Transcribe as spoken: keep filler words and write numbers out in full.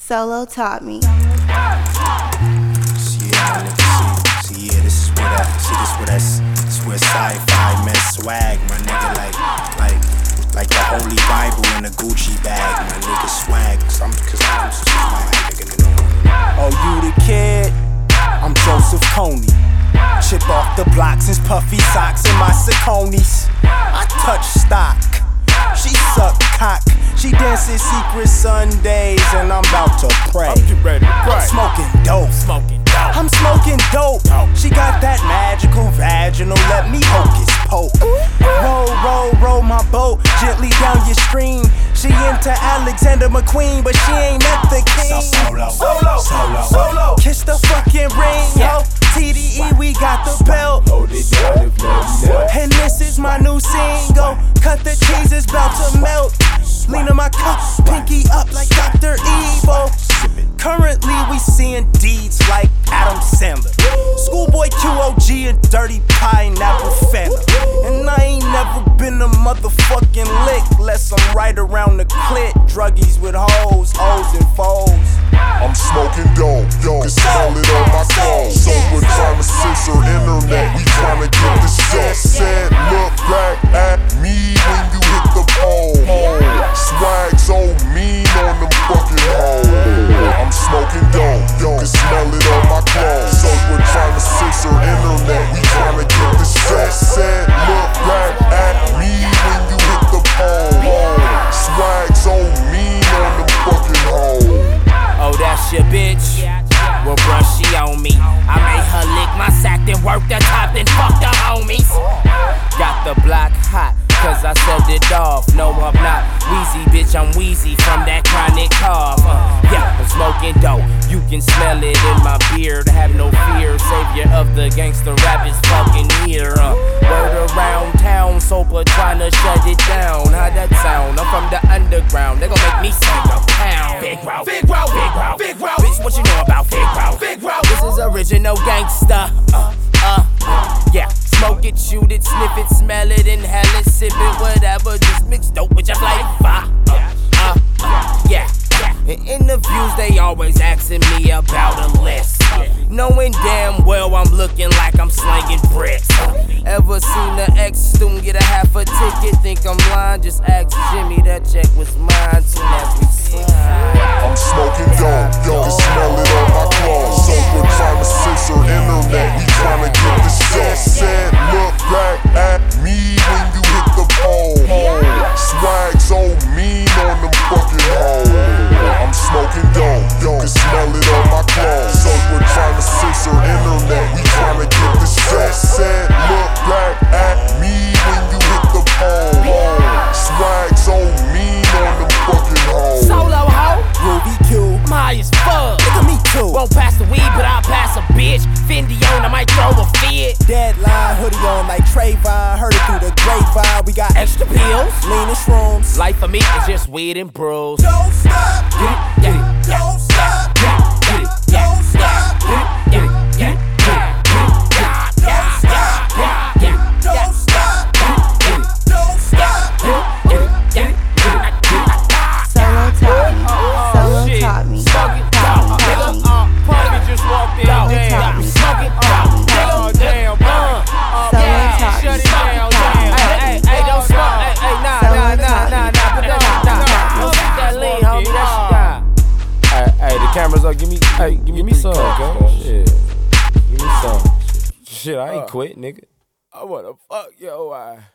Solo taught me. See, yeah, nigga, see, see, yeah, this is where that, see, this where that's, this where sci-fi met swag, my nigga, like, like, like the Holy Bible in a Gucci bag, my nigga, swag, cause I'm, cause I'm so swag, nigga. Oh, you the kid? I'm Joseph Coney. Chip off the block since puffy socks and my Sauconys. I touch stock, she suck cock. She dances secret Sundays and I'm about to pray. I'm ready to pray. I'm smoking dope. Smoking dope. I'm smoking dope. She got that magical vaginal, let me hocus poke. Roll, roll, roll my boat gently down your stream. She into Alexander McQueen, but she ain't met the king. Solo, solo, solo, solo. Kiss the fucking ring, yo. T D E, we got the belt. Hold it down if you know. And this is my new single. Cut the cheese, it's about to melt. Lean in my cup, pinky up like Doctor Evil. Currently we seeing deeds like Adam Sandler, Schoolboy Q O G and Dirty Pineapple Fanta. And I ain't never been a motherfucking lick, less I'm right around the clit. Druggies with hoes, O's and foes. I'm smoking dope, yo, can smell it on my clothes. So we're trying to censor internet, we trying to get this shit said. Look back at me when you hit the pole. Swag so mean on them fucking hoes. I'm smoking dope, yo, can smell it on my clothes. So we're trying to censor internet, we trying to get this shit said. Look back at me when you hit the pole. Swag so mean on them fucking hoes. Oh, that's your bitch? Well, bruh, she on me. I made her lick my sack, then work the top, then fuck the homies. Got the block hot, cause I set it off. No, I'm not Wheezy, bitch, I'm Wheezy from that chronic cough. Uh, yeah, I'm smoking dope, you can smell it in my beard. Have no fear, savior of the gangster rap is fucking here. Uh, word around town, Sopa tryna shut it down. How that sound? I'm from the underground, they gon' make me sing a pound. Big row, big row, big row, big row. Bitch, what you know about big row? Big row. This is original gangsta. Uh, uh, yeah. Smoke it, shoot it, sniff it, smell it, inhale it, sip it, whatever. Just mix dope with your flavor. Uh, uh, uh, yeah. In interviews, they always asking me about a list. Knowing damn well I'm looking like I'm slinging bricks. Ever seen the ex-student get a half a ticket? Think I'm lying? Just ask Jimmy, that check was mine soon as we slide. I'm smoking dope, yo, can smell it on my clothes. So we're trying to censor internet, we trying to get this shit said. Look back at me when you hit the pole. Swag so mean on them fucking hoes. I'm smoking dope, yo, can smell it on my clothes. So we're trying to censor internet, we trying to get this shit said. Look back at me when you hit the pole. Swag so mean on them fucking hoes. Solo ho, Ruby Q, I'm high as fuck. nigga, me too. Won't pass the weed, but I'll pass a bitch. Fendi on, I might throw a fit. Deadline, hoodie on like Trayvon. Heard it through the grapevine. We got Extra pills. lean and shrooms. Life for me is just weed and brews. Don't stop, Get it, get it, yeah. don't stop, Get it, get it, yeah. don't stop, Get it, get it, yeah. Get it, yeah, yeah, yeah, yeah, yeah. don't stop, Get it, don't stop. get it, get it, get it, get it. Solo taught me. Solo Shit. taught me. Smoke it, Taught me, dog. taught me. Uh, Punky just walked in. Solo Damn. taught me. Smoke it, Taught me, dog. taught Oh, me. damn. Uh, uh, Solo yeah. taught Shut me. it down. Taught me. Damn. Hey, hey, hey, don't smoke. Hey, hey, nah, Solo nah, nah, taught nah, me. nah. Put that Taught down. me, Nah, taught me. Get that lean, homie. That shit down. Hey, hey, the cameras up. Give me, hey, give me, Give me some, cuz. Shit, Give me some. shit, I ain't quit, nigga. I wanna fuck your eye.